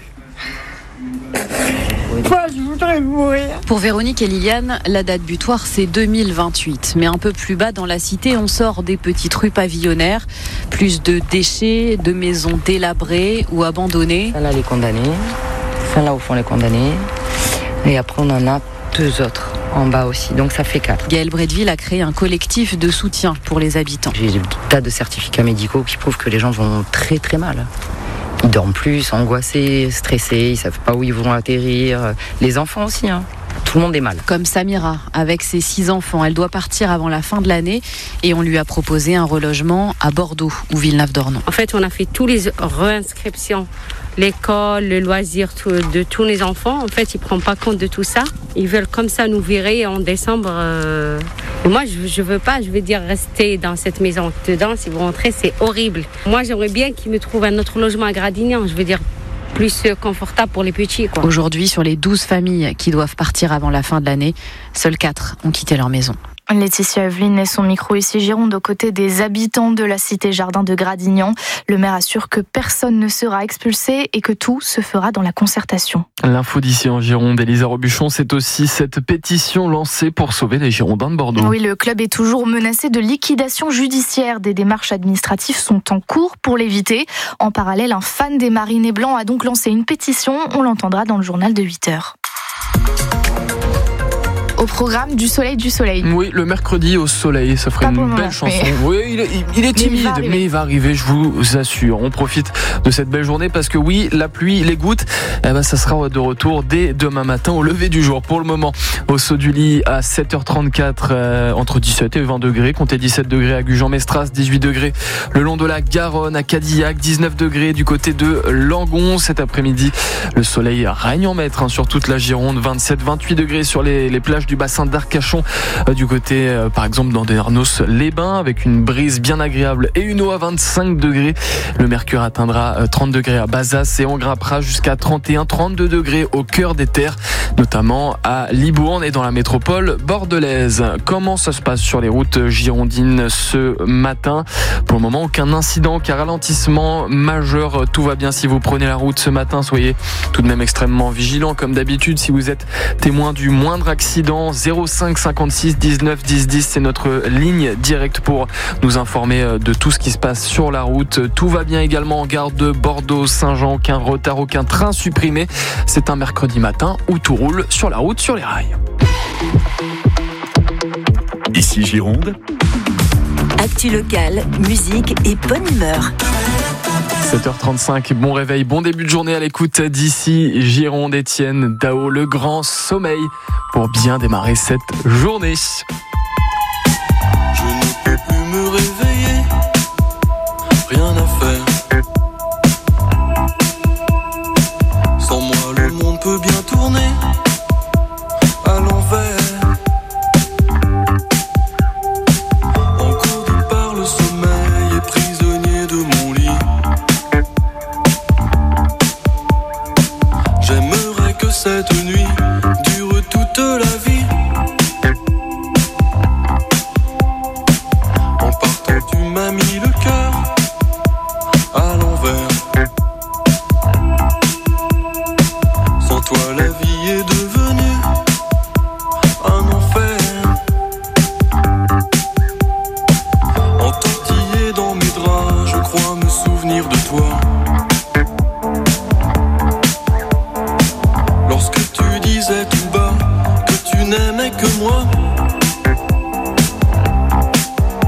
Moi, je voudrais mourir. Pour Véronique et Liliane, la date butoir, c'est 2028. Mais un peu plus bas dans la cité, on sort des petites rues pavillonnaires. Plus de déchets, de maisons délabrées ou abandonnées. Là, les condamnés. Là, au fond, les condamnés. Et après, on en a 2 autres en bas aussi. Donc, ça fait 4. Gaëlle Bretteville a créé un collectif de soutien pour les habitants. J'ai des tas de certificats médicaux qui prouvent que les gens vont très, très mal. Ils dorment plus, angoissés, stressés, ils savent pas où ils vont atterrir. Les enfants aussi, hein. Tout le monde est mal. Comme Samira, avec ses 6 enfants. Elle doit partir avant la fin de l'année et on lui a proposé un relogement à Bordeaux ou Villeneuve-d'Ornon. En fait, on a fait tous les réinscriptions. L'école, le loisir de tous les enfants. En fait, ils ne prennent pas compte de tout ça. Ils veulent comme ça nous virer en décembre. Et moi, je veux pas, je veux dire, rester dans cette maison. Dedans, si vous rentrez, c'est horrible. Moi, j'aimerais bien qu'ils me trouvent un autre logement à Gradignan. Je veux dire, plus confortable pour les petits, quoi. Aujourd'hui, sur les 12 familles qui doivent partir avant la fin de l'année, seules 4 ont quitté leur maison. Laetitia Evelyne et son micro ici Gironde aux côtés des habitants de la cité Jardin de Gradignan. Le maire assure que personne ne sera expulsé et que tout se fera dans la concertation. L'info d'ici en Gironde, Elisa Robuchon, c'est aussi cette pétition lancée pour sauver les Girondins de Bordeaux. Oui, le club est toujours menacé de liquidation judiciaire. Des démarches administratives sont en cours pour l'éviter. En parallèle, un fan des Marinés Blancs a donc lancé une pétition. On l'entendra dans le journal de 8h. Au programme du soleil. Oui, le mercredi au soleil, ça ferait une belle chanson. Mais... Oui, il est timide, mais il va arriver, je vous assure. On profite de cette belle journée parce que oui, la pluie, les gouttes, ça sera de retour dès demain matin au lever du jour. Pour le moment, au saut du lit à 7h34, entre 17 et 20 degrés. Comptez 17 degrés à Gujan-Mestras, 18 degrés le long de la Garonne, à Cadillac, 19 degrés du côté de Langon. Cet après-midi, le soleil règne en maître sur toute la Gironde, 27-28 degrés sur les plages du bassin d'Arcachon, du côté par exemple d'Andernos-les-Bains, avec une brise bien agréable et une eau à 25 degrés. Le mercure atteindra 30 degrés à Bazas et on grimpera jusqu'à 31-32 degrés au cœur des terres, notamment à Libourne et dans la métropole bordelaise. Comment ça se passe sur les routes girondines ce matin ? Pour le moment, aucun incident, aucun ralentissement majeur. Tout va bien si vous prenez la route ce matin. Soyez tout de même extrêmement vigilants comme d'habitude si vous êtes témoin du moindre accident. 05 56 19 10 10, c'est notre ligne directe pour nous informer de tout ce qui se passe sur la route. Tout va bien également en gare de Bordeaux-Saint-Jean, aucun retard, aucun train supprimé. C'est un mercredi matin où tout roule sur la route, sur les rails. Ici Gironde. Actu locale, musique et bonne humeur. 7h35, bon réveil, bon début de journée à l'écoute d'ici Gironde. Étienne Dao, le grand sommeil pour bien démarrer cette journée. Je ne peux plus me réveiller, rien à faire. Sans moi le monde peut bien tourner à l'envers. Engourdi par le sommeil et prisonnier de mon lit. J'aimerais que cette nuit dure toute la vie. En partant, tu m'as mis le cœur à l'envers. Sans toi, la vie est devenue un enfer. Entortillé dans mes draps, je crois me souvenir de toi. Lorsque tu disais tout bas que tu n'aimais que moi.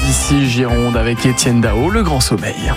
d'ici Gironde avec Étienne Dao, Le Grand Sommeil.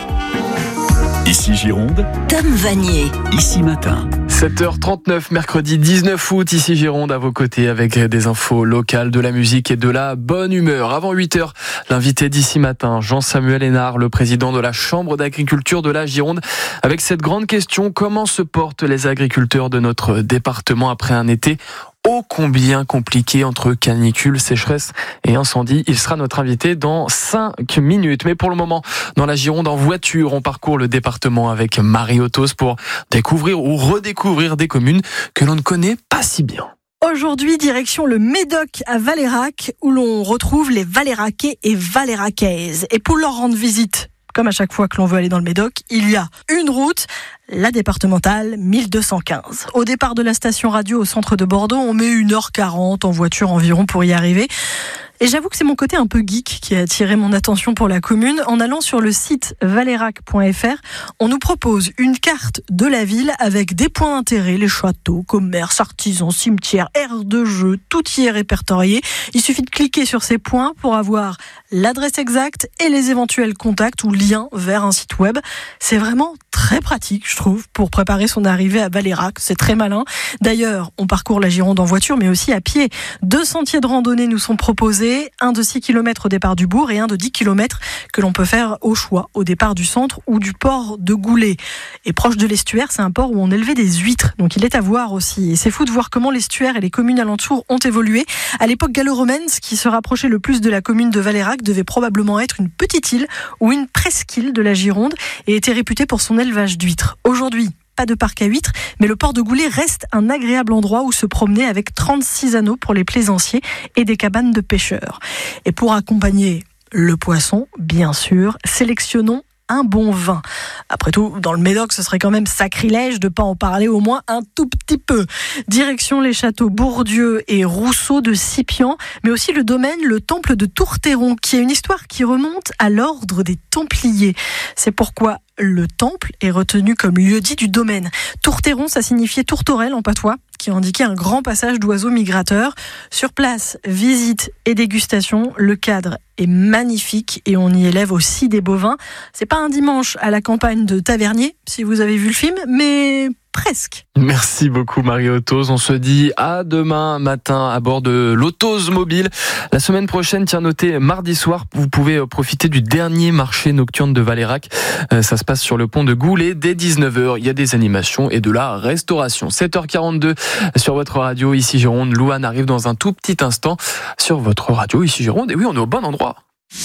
Ici Gironde, Tom Vanier. Ici Matin. 7h39, mercredi 19 août, ici Gironde, à vos côtés avec des infos locales, de la musique et de la bonne humeur. Avant 8h, l'invité d'ici Matin, Jean-Samuel Hénard, le président de la Chambre d'agriculture de la Gironde, avec cette grande question: comment se portent les agriculteurs de notre département après un été ô combien compliqué entre canicule, sécheresse et incendie? Il sera notre invité dans 5 minutes. Mais pour le moment, dans la Gironde, en voiture, on parcourt le département avec Marie Autos pour découvrir ou redécouvrir des communes que l'on ne connaît pas si bien. Aujourd'hui, direction le Médoc à Valeyrac, où l'on retrouve les Valeyraquais et Valeyraquaises. Et pour leur rendre visite, comme à chaque fois que l'on veut aller dans le Médoc, il y a une route, la départementale 1215. Au départ de la station radio au centre de Bordeaux, on met 1h40 en voiture environ pour y arriver. Et j'avoue que c'est mon côté un peu geek qui a attiré mon attention pour la commune. En allant sur le site valeyrac.fr, on nous propose une carte de la ville avec des points d'intérêt, les châteaux, commerces, artisans, cimetières, aires de jeu, tout y est répertorié. Il suffit de cliquer sur ces points pour avoir l'adresse exacte et les éventuels contacts ou liens vers un site web. C'est vraiment très pratique, je trouve, pour préparer son arrivée à Valeyrac. C'est très malin. D'ailleurs, on parcourt la Gironde en voiture, mais aussi à pied. 2 sentiers de randonnée nous sont proposés. Un de 6 km au départ du bourg et un de 10 km que l'on peut faire au choix, au départ du centre ou du port de Goulet. Et proche de l'estuaire, c'est un port où on élevait des huîtres, donc il est à voir aussi. Et c'est fou de voir comment l'estuaire et les communes alentours ont évolué. À l'époque gallo-romaine, ce qui se rapprochait le plus de la commune de Valeyrac devait probablement être une petite île ou une presqu'île de la Gironde et était réputée pour son élevage d'huîtres. Aujourd'hui, pas de parc à huîtres, mais le port de Goulet reste un agréable endroit où se promener avec 36 anneaux pour les plaisanciers et des cabanes de pêcheurs. Et pour accompagner le poisson, bien sûr, sélectionnons un bon vin. Après tout, dans le Médoc, ce serait quand même sacrilège de ne pas en parler au moins un tout petit peu. Direction les châteaux Bourdieu et Rousseau de Sipian, mais aussi le domaine, le temple de Tourteron, qui a une histoire qui remonte à l'ordre des Templiers. C'est pourquoi le temple est retenu comme lieu-dit du domaine. Tourteron, ça signifiait tourterelle en patois, qui indiquait un grand passage d'oiseaux migrateurs. Sur place, visite et dégustation, le cadre est magnifique et on y élève aussi des bovins. C'est pas un dimanche à la campagne de Tavernier, si vous avez vu le film, mais presque. Merci beaucoup Marie Autos. On se dit à demain matin à bord de l'Autos Mobile. La semaine prochaine, tiens, notez, mardi soir, vous pouvez profiter du dernier marché nocturne de Valeyrac. Ça se passe sur le pont de Goulet dès 19h. Il y a des animations et de la restauration. 7h42 sur votre radio ici Gironde. Louane arrive dans un tout petit instant sur votre radio ici Gironde. Et oui, on est au bon endroit.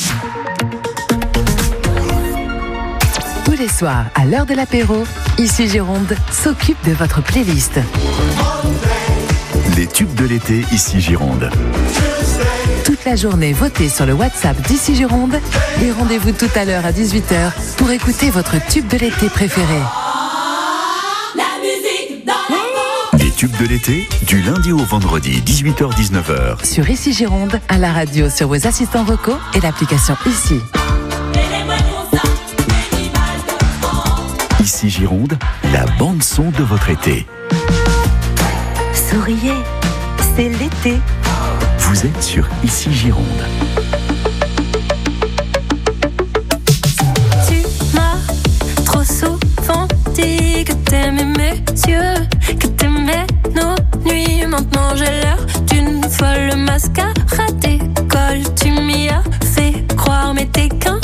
Tous les soirs, à l'heure de l'apéro, ici Gironde s'occupe de votre playlist. Les tubes de l'été, ici Gironde. Toute la journée, votez sur le WhatsApp d'ici Gironde et rendez-vous tout à l'heure à 18h pour écouter votre tube de l'été préféré. Les tubes de l'été, du lundi au vendredi, 18h-19h. Sur Ici Gironde, à la radio, sur vos assistants vocaux et l'application Ici. Ici Gironde, la bande-son de votre été. Souriez, c'est l'été. Vous êtes sur Ici Gironde. Tu m'as trop souvent dit que t'aimais mes yeux, que t'aimais nos nuits. Maintenant j'ai l'air d'une folle mascarade d'école. Tu m'y as fait croire, mais t'es qu'un.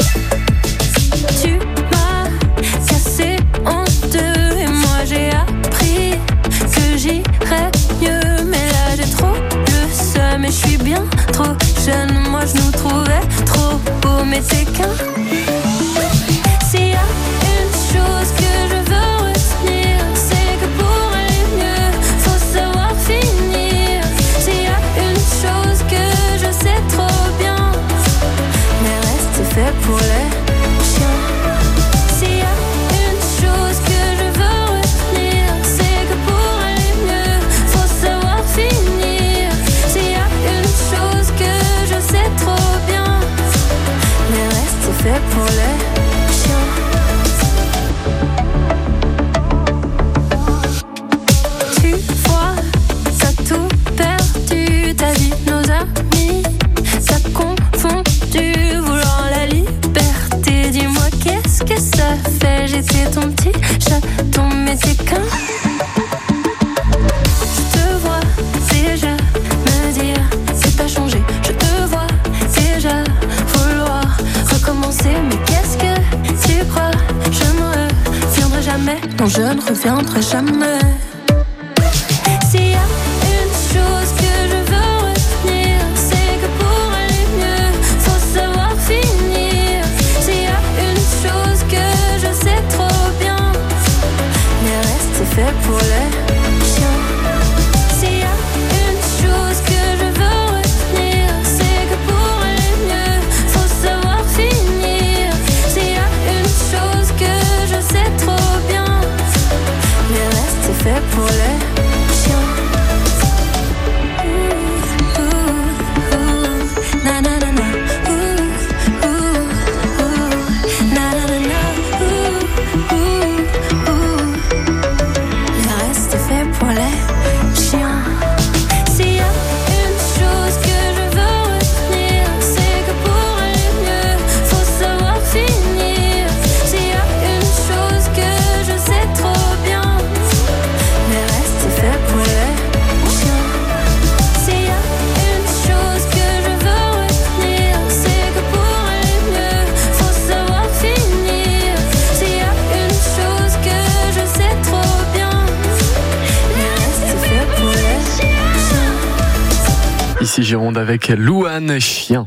Tu m'as cassé en deux et moi j'ai appris que j'irais mieux. Mais là j'ai trop le seum et je suis bien trop jeune. Moi je nous trouvais trop beaux, mais t'es qu'un. S'il y a une chose que je veux retenir, c'est que pour aller mieux, faut savoir finir. S'il y a une chose que je sais trop bien, mais reste c'est fait pour les chiens. S'il y a une chose que je veux retenir, c'est que pour aller mieux, faut savoir finir. S'il y a une chose que je sais trop bien, mais reste c'est fait pour les chiens. je ne reviendrai jamais. S'il y a une chose que je veux retenir, c'est que pour aller mieux, faut savoir finir. S'il y a une chose que je sais trop bien, le reste c'est fait pour les chiens. S'il y a une chose que je veux retenir, c'est que pour aller mieux, faut savoir finir. S'il y a une chose que je sais trop bien, le reste c'est fait pour les chiens. Na na na na, na na na na, le reste c'est fait pour les chiens. S'il y a une chose que je veux retenir, c'est que pour aller mieux, faut savoir finir. S'il y a une chose que je sais trop bien, le reste c'est fait pour les chiens. S'il y a une chose que je veux retenir, c'est que pour aller mieux, faut savoir finir. S'il y a une chose que je sais trop bien, le reste c'est fait pour les chiens. Ici Gironde avec Louane, chien.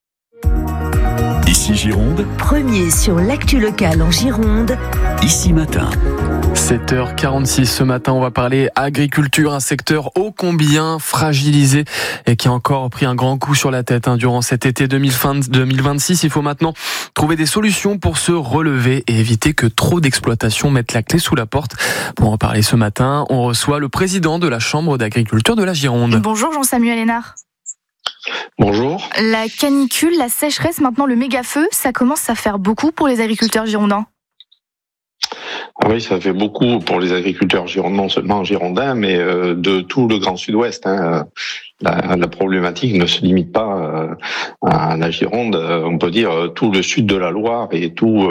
Ici Gironde, Premier sur l'actu locale en Gironde. Ici Matin. 7h46 ce matin, on va parler agriculture, un secteur ô combien fragilisé et qui a encore pris un grand coup sur la tête durant cet été 2026. Il faut maintenant trouver des solutions pour se relever et éviter que trop d'exploitations mettent la clé sous la porte. Pour en parler ce matin, on reçoit le président de la Chambre d'agriculture de la Gironde. Bonjour Jean-Samuel Hénard. Bonjour. La canicule, la sécheresse, maintenant le méga-feu, ça commence à faire beaucoup pour les agriculteurs girondins. Ah oui, ça fait beaucoup pour les agriculteurs girondins, non seulement girondins, mais de tout le Grand Sud-Ouest. La problématique ne se limite pas à la Gironde, on peut dire tout le sud de la Loire et tout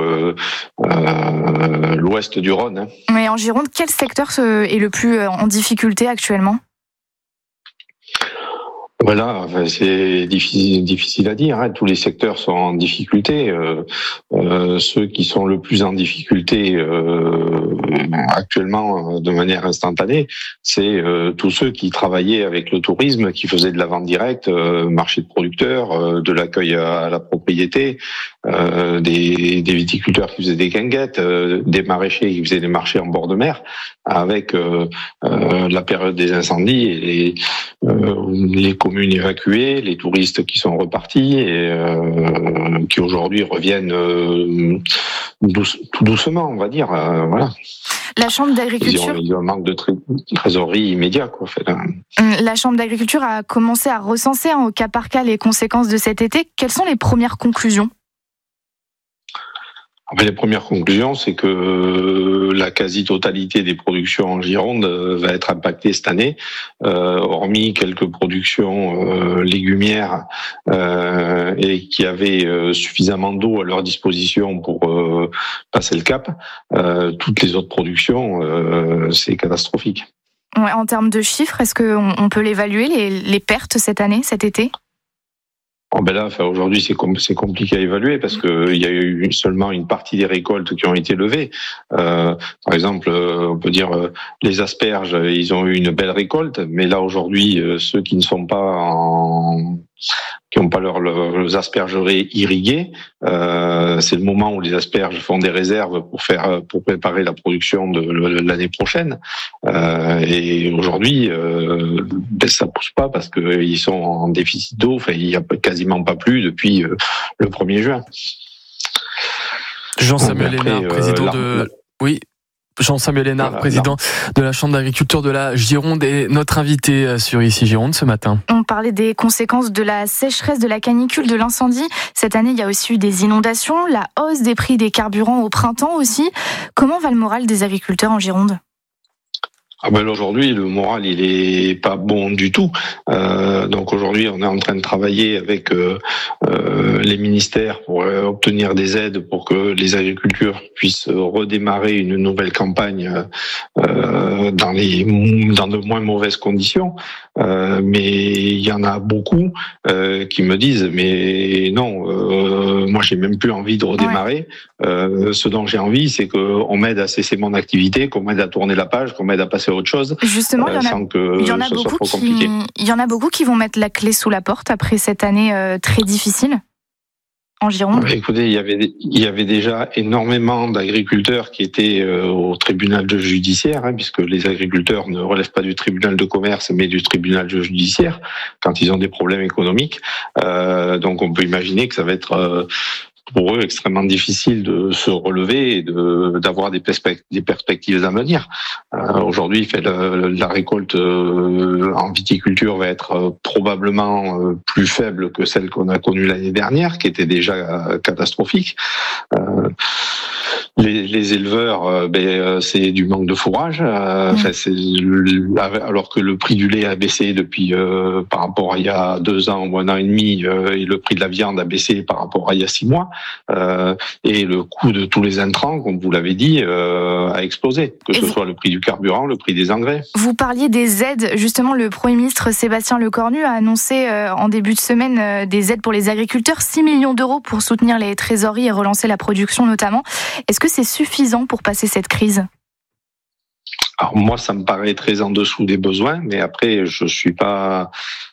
l'ouest du Rhône. Mais en Gironde, quel secteur est le plus en difficulté actuellement ? Voilà, c'est difficile à dire. Tous les secteurs sont en difficulté. Ceux qui sont le plus en difficulté actuellement, de manière instantanée, c'est tous ceux qui travaillaient avec le tourisme, qui faisaient de la vente directe, marché de producteurs, de l'accueil à la propriété, des viticulteurs qui faisaient des guinguettes, des maraîchers qui faisaient des marchés en bord de mer, avec la période des incendies et les communes évacuées, les touristes qui sont repartis et qui aujourd'hui reviennent tout doucement, on va dire. Voilà. La Chambre d'agriculture. Ils ont un manque de trésorerie immédiat, quoi. La Chambre d'agriculture a commencé à recenser au cas par cas les conséquences de cet été. Quelles sont les premières conclusions ? Les premières conclusions, c'est que la quasi-totalité des productions en Gironde va être impactée cette année, hormis quelques productions légumières et qui avaient suffisamment d'eau à leur disposition pour passer le cap. Toutes les autres productions, c'est catastrophique. Ouais, en termes de chiffres, est-ce qu'on peut l'évaluer, les pertes cette année, cet été ? Aujourd'hui, c'est compliqué à évaluer parce que il y a eu seulement une partie des récoltes qui ont été levées. Par exemple, on peut dire les asperges, ils ont eu une belle récolte, mais là aujourd'hui, ceux qui ne sont pas qui n'ont pas leurs aspergeries irriguées, c'est le moment où les asperges font des réserves pour préparer la production de l'année prochaine. Et aujourd'hui, ça pousse pas parce qu'ils sont en déficit d'eau. Enfin, il y a quasiment pas plu depuis le 1er juin. Jean-Samuel Hénard, président Oui. Jean-Samuel Hénard, président de la Chambre d'agriculture de la Gironde, est notre invité sur Ici Gironde ce matin. On parlait des conséquences de la sécheresse, de la canicule, de l'incendie. Cette année, il y a aussi eu des inondations, la hausse des prix des carburants au printemps aussi. Comment va le moral des agriculteurs en Gironde ? Aujourd'hui, le moral, il est pas bon du tout. Donc aujourd'hui, on est en train de travailler avec les ministères pour obtenir des aides pour que les agriculteurs puissent redémarrer une nouvelle campagne dans de moins mauvaises conditions. Mais il y en a beaucoup qui me disent mais non, moi j'ai même plus envie de redémarrer. Ce dont j'ai envie, c'est qu'on m'aide à cesser mon activité, qu'on m'aide à tourner la page, qu'on m'aide à passer à autre chose. Justement, il y en a beaucoup qui vont mettre la clé sous la porte après cette année très difficile en Gironde. Écoutez, il y avait déjà énormément d'agriculteurs qui étaient au tribunal judiciaire, puisque les agriculteurs ne relèvent pas du tribunal de commerce, mais du tribunal judiciaire quand ils ont des problèmes économiques. Donc, on peut imaginer que ça va être pour eux extrêmement difficile de se relever et d'avoir des perspectives d'avenir. Aujourd'hui, la récolte en viticulture va être probablement plus faible que celle qu'on a connue l'année dernière, qui était déjà catastrophique. Les éleveurs, c'est du manque de fourrage. Alors que le prix du lait a baissé depuis par rapport à il y a 2 ans ou 1 an et demi, et le prix de la viande a baissé par rapport à il y a 6 mois. Et le coût de tous les intrants, comme vous l'avez dit, a explosé. Que ce soit le prix du carburant, le prix des engrais. Vous parliez des aides. Justement, le Premier ministre Sébastien Lecornu a annoncé en début de semaine des aides pour les agriculteurs, 6 millions d'euros pour soutenir les trésoreries et relancer la production notamment. Est-ce que c'est suffisant pour passer cette crise ? Alors moi, ça me paraît très en dessous des besoins, mais après, je suis pas...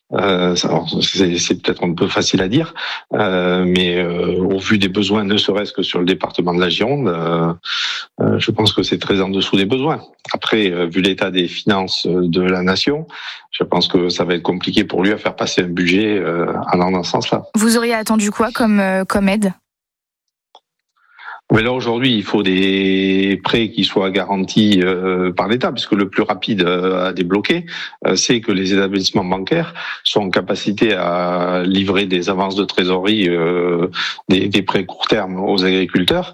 c'est peut-être un peu facile à dire, mais au vu des besoins, ne serait-ce que sur le département de la Gironde, je pense que c'est très en dessous des besoins. Après, vu l'état des finances de la nation, je pense que ça va être compliqué pour lui à faire passer un budget allant dans ce sens-là. Vous auriez attendu quoi comme aide ? Mais là, aujourd'hui, il faut des prêts qui soient garantis par l'État, puisque le plus rapide à débloquer, c'est que les établissements bancaires sont en capacité à livrer des avances de trésorerie, des prêts court terme aux agriculteurs.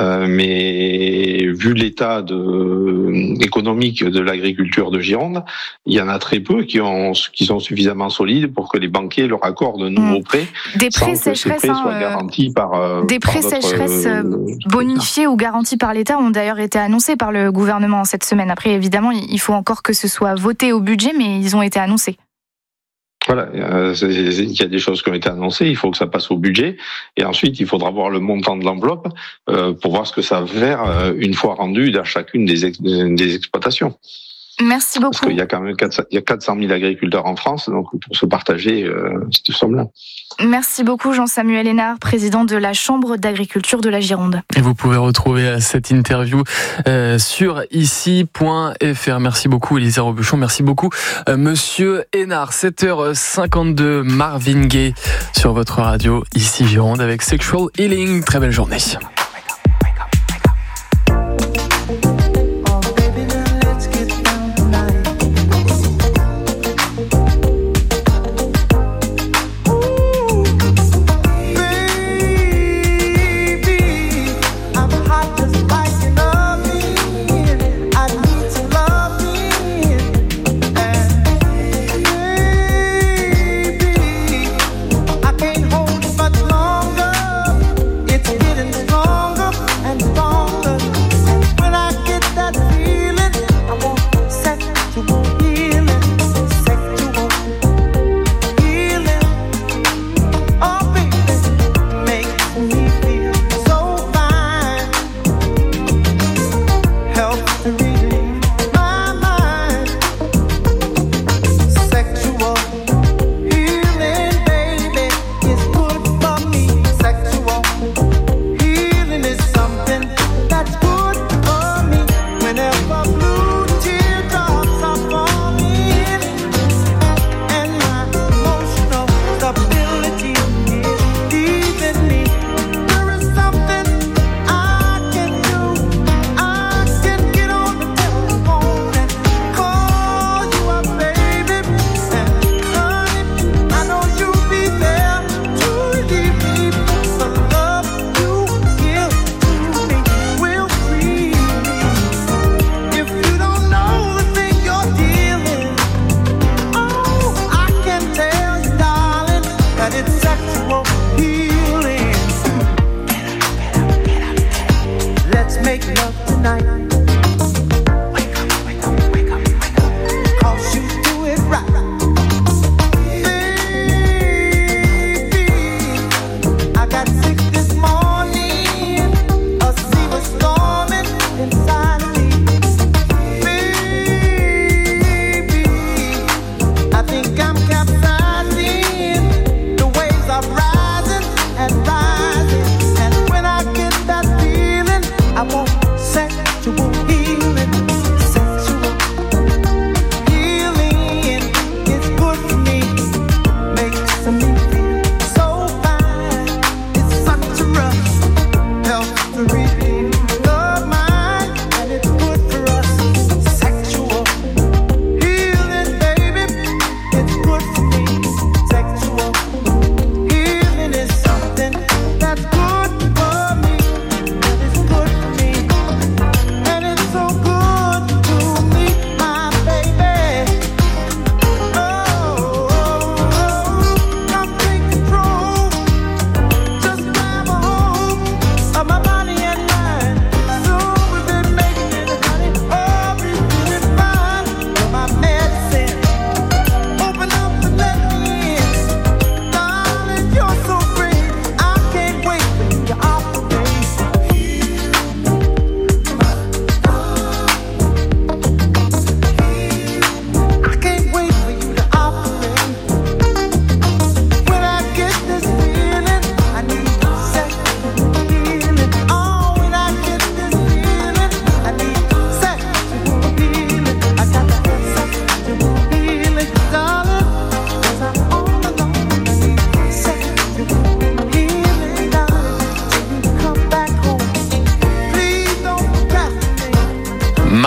Mais vu l'état économique de l'agriculture de Gironde, il y en a très peu qui sont suffisamment solides pour que les banquiers leur accordent de nouveaux prêts. Des prêts sécheresse, soient garantis par des prêts sécheresse bonifiés ou garantis par l'État ont d'ailleurs été annoncés par le gouvernement cette semaine. Après, évidemment, il faut encore que ce soit voté au budget, mais ils ont été annoncés. Voilà, il y a des choses qui ont été annoncées, il faut que ça passe au budget, et ensuite il faudra voir le montant de l'enveloppe pour voir ce que ça va faire une fois rendu dans chacune des exploitations. Merci beaucoup. Parce qu'il y a quand même 400 000 agriculteurs en France, donc pour se partager cette somme-là. Merci beaucoup Jean-Samuel Hénard, président de la Chambre d'agriculture de la Gironde. Et vous pouvez retrouver cette interview sur ici.fr. Merci beaucoup Élisa Robuchon, merci beaucoup Monsieur Hénard. 7h52, Marvin Gaye sur votre radio ici Gironde avec Sexual Healing. Très belle journée. It's getting strong.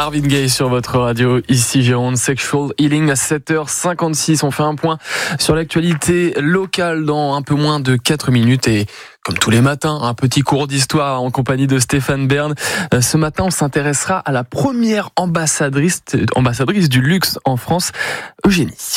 Marvin Gaye sur votre radio, ici Gironde, Sexual Healing à 7h56. On fait un point sur l'actualité locale dans un peu moins de 4 minutes et comme tous les matins, un petit cours d'histoire en compagnie de Stéphane Bern. Ce matin, on s'intéressera à la première ambassadrice du luxe en France, Eugénie.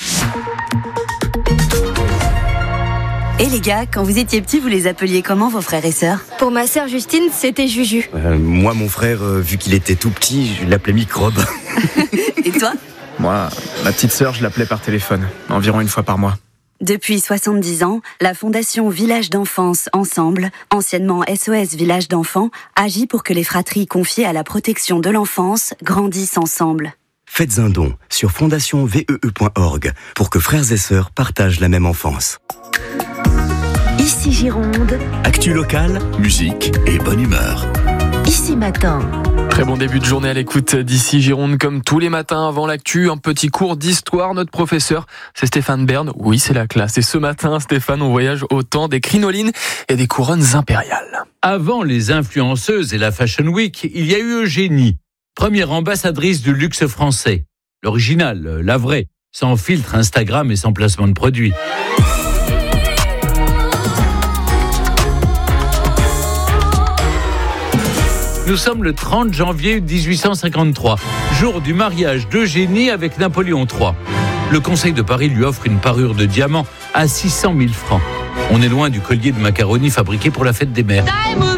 Et les gars, quand vous étiez petits, vous les appeliez comment vos frères et sœurs ? Pour ma sœur Justine, c'était Juju. Moi, mon frère, vu qu'il était tout petit, je l'appelais Microbe. Et toi ? Moi, ma petite sœur, je l'appelais par téléphone, environ une fois par mois. Depuis 70 ans, la Fondation Village d'Enfance Ensemble, anciennement SOS Village d'Enfants, agit pour que les fratries confiées à la protection de l'enfance grandissent ensemble. Faites un don sur fondationvee.org pour que frères et sœurs partagent la même enfance. Ici Gironde. Actu locale, musique et bonne humeur. Ici Matin. Très bon début de journée à l'écoute d'ici Gironde, comme tous les matins avant l'actu, un petit cours d'histoire. Notre professeur, c'est Stéphane Bern. Oui, c'est la classe. Et ce matin, Stéphane, on voyage au temps des crinolines et des couronnes impériales. Avant les influenceuses et la Fashion Week, il y a eu Eugénie, première ambassadrice du luxe français. L'original, la vraie, sans filtre Instagram et sans placement de produits. Nous sommes le 30 janvier 1853, jour du mariage d'Eugénie avec Napoléon III. Le Conseil de Paris lui offre une parure de diamants à 600 000 francs. On est loin du collier de macaroni fabriqué pour la fête des mères.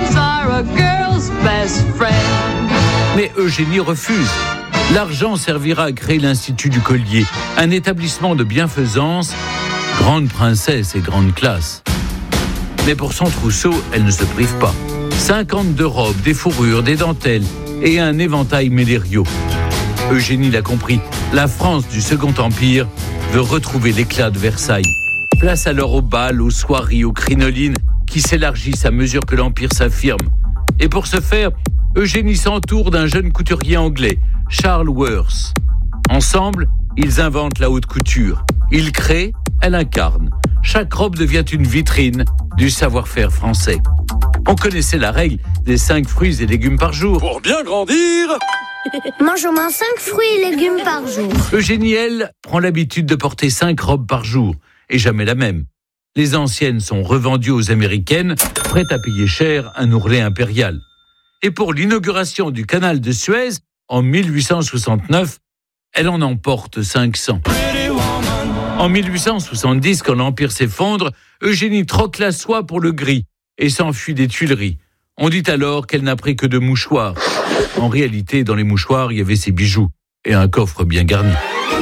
Mais Eugénie refuse. L'argent servira à créer l'Institut du Collier, un établissement de bienfaisance, grande princesse et grande classe. Mais pour son trousseau, elle ne se prive pas. 52 robes, des fourrures, des dentelles et un éventail médériaux. Eugénie l'a compris, la France du Second Empire veut retrouver l'éclat de Versailles. Place alors aux bals, aux soirées, aux crinolines qui s'élargissent à mesure que l'Empire s'affirme. Et pour ce faire, Eugénie s'entoure d'un jeune couturier anglais, Charles Worth. Ensemble, ils inventent la haute couture. Ils créent, elle incarne. Chaque robe devient une vitrine du savoir-faire français. On connaissait la règle des 5 fruits et légumes par jour. Pour bien grandir, mange au moins 5 fruits et légumes par jour. Eugénie, elle, prend l'habitude de porter 5 robes par jour, et jamais la même. Les anciennes sont revendues aux Américaines, prêtes à payer cher un ourlet impérial. Et pour l'inauguration du canal de Suez, en 1869, elle en emporte 500. En 1870, quand l'Empire s'effondre, Eugénie troque la soie pour le gris et s'enfuit des Tuileries. On dit alors qu'elle n'a pris que 2 mouchoirs. En réalité, dans les mouchoirs, il y avait ses bijoux et un coffre bien garni.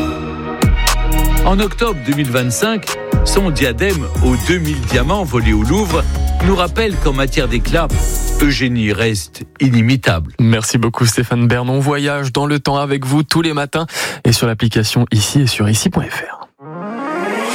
En octobre 2025, son diadème aux 2000 diamants volés au Louvre nous rappelle qu'en matière d'éclat, Eugénie reste inimitable. Merci beaucoup Stéphane Bern. On voyage dans le temps avec vous tous les matins et sur l'application Ici et sur ici.fr.